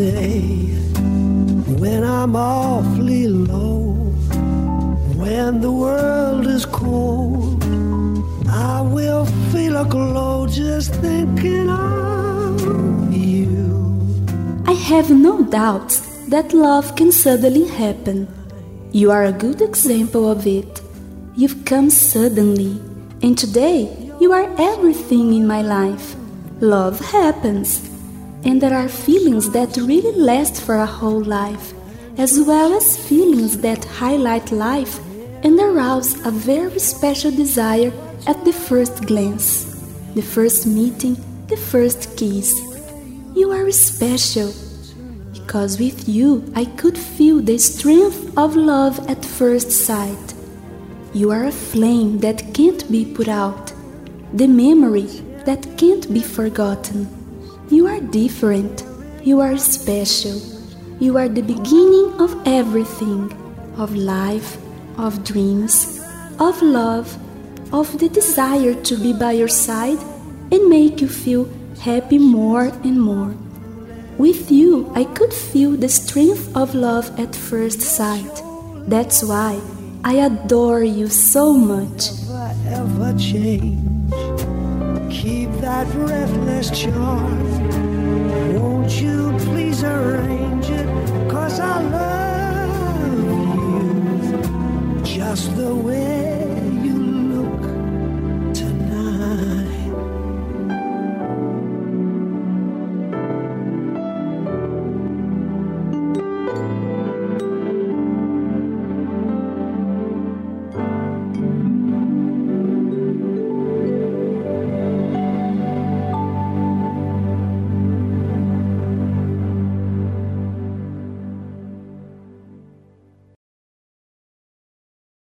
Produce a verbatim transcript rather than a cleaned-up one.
day when I'm awfully low, when the world is cold, I will feel a glow just thinking of you. I have no doubts that love can suddenly happen. You are a good example of it. You've come suddenly, and today you are everything in my life. Love happens, and there are feelings that really last for a whole life, as well as feelings that highlight life and arouse a very special desire at the first glance, the first meeting, the first kiss. You are special, because with you I could feel the strength of love at first sight. You are a flame that can't be put out, the memory that can't be forgotten. You are different, you are special, you are the beginning of everything, of life, of dreams, of love, of the desire to be by your side and make you feel happy more and more. With you, I could feel the strength of love at first sight. That's why I adore you so much. Never ever change. Keep that breathless charm. Won't you